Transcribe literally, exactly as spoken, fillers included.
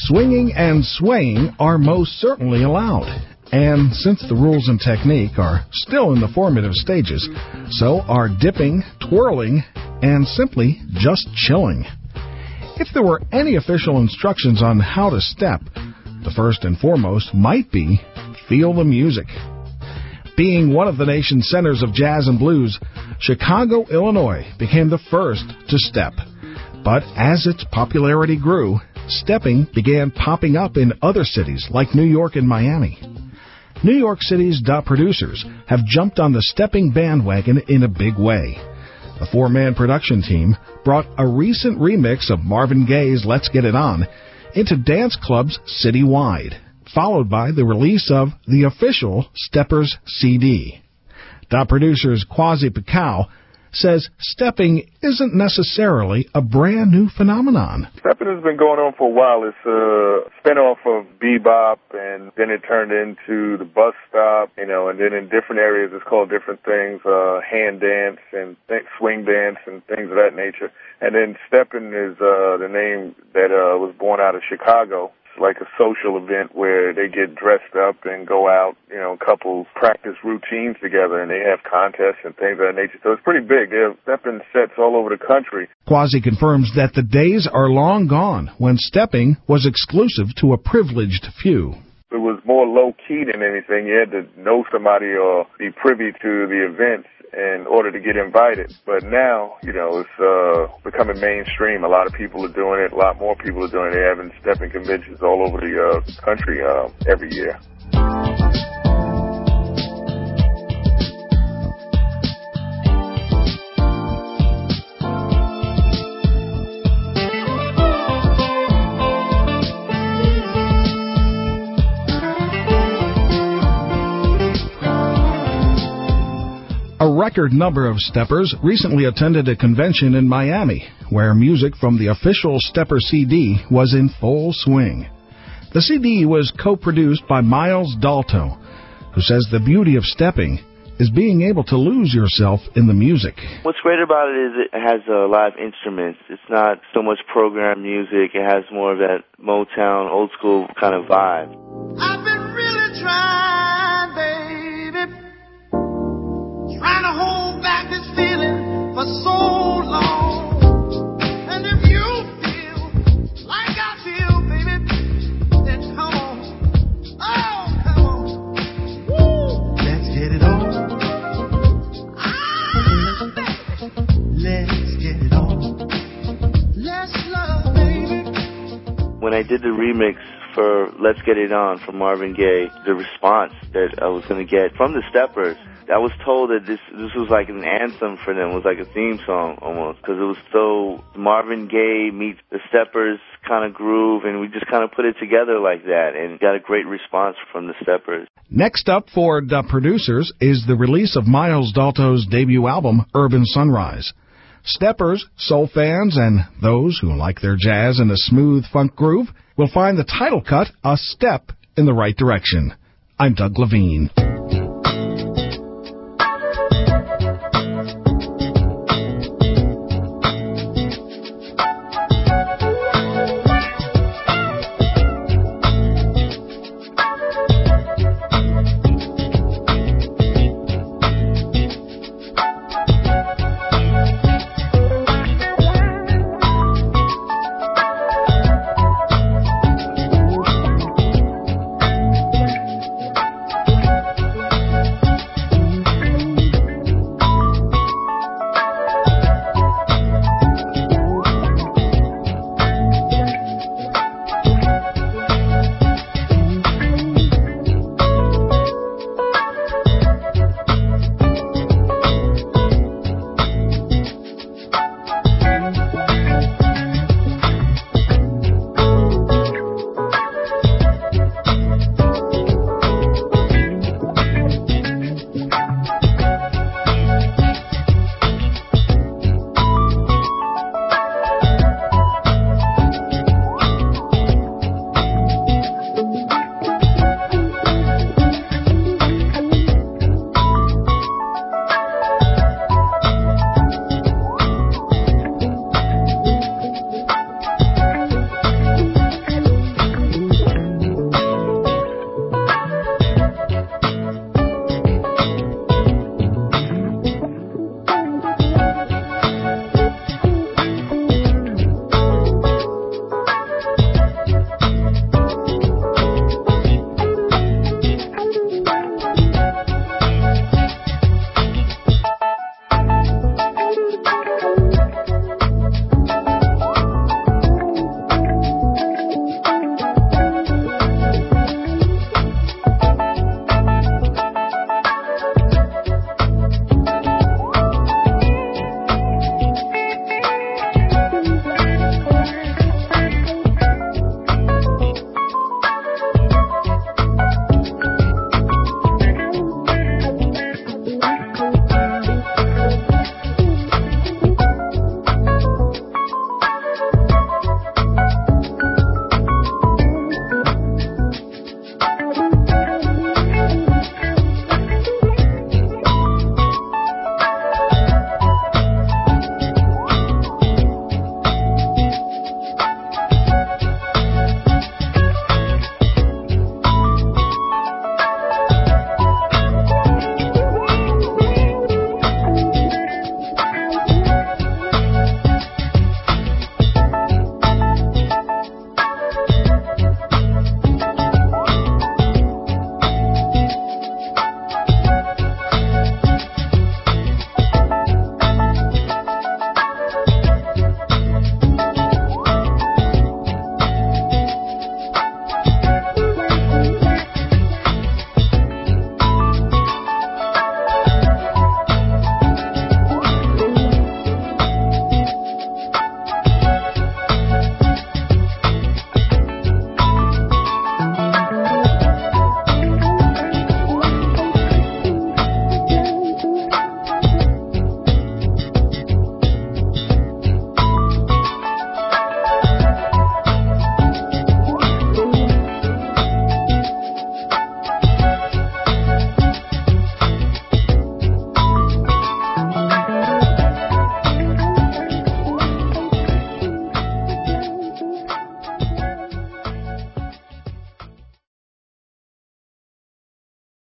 Swinging and swaying are most certainly allowed. And since the rules and technique are still in the formative stages, so are dipping, twirling, and simply just chilling. If there were any official instructions on how to step, the first and foremost might be feel the music. Being one of the nation's centers of jazz and blues, Chicago, Illinois became the first to step. But as its popularity grew, stepping began popping up in other cities like New York and Miami. New York City's dot producers have jumped on the stepping bandwagon in a big way. The four-man production team brought a recent remix of Marvin Gaye's Let's Get It On into dance clubs citywide, followed by the release of the official Steppers C D. Dot producers Quasi Picau says stepping isn't necessarily a brand new phenomenon. Stepping has been going on for a while. It's a spin-off of bebop, and then it turned into the bus stop, you know, and then in different areas it's called different things, uh, hand dance and th- swing dance and things of that nature. And then stepping is uh, the name that uh, was born out of Chicago. Like a social event where they get dressed up and go out, you know, couples practice routines together and they have contests and things of that nature. So it's pretty big. They have stepping sets all over the country. Quasi confirms that the days are long gone when stepping was exclusive to a privileged few. It was more low-key than anything. You had to know somebody or be privy to the events in order to get invited. But now, you know, it's uh, becoming mainstream. A lot of people are doing it. A lot more people are doing it. They're having stepping conventions all over the uh, country uh, every year. A record number of steppers recently attended a convention in Miami, where music from the official Stepper C D was in full swing. The C D was co-produced by Miles Dalto, who says the beauty of stepping is being able to lose yourself in the music. What's great about it is it has uh, live instruments. It's not so much programmed music. It has more of that Motown, old school kind of vibe. I've been really trying, baby. Trying to hold back this feeling for so long. And if you feel like I feel, baby, then come on. Oh, come on. Woo! Let's get it on. Ah, baby. Let's get it on. Let's love, baby. When I did the remix for Let's Get It On from Marvin Gaye, the response that I was going to get from the Steppers, I was told that this this was like an anthem for them. It was like a theme song almost, because it was so Marvin Gaye meets the Steppers kind of groove, and we just kind of put it together like that and got a great response from the Steppers. Next up for the producers is the release of Miles Dalto's debut album, Urban Sunrise. Steppers, soul fans, and those who like their jazz in a smooth funk groove will find the title cut a step in the right direction. I'm Doug Levine.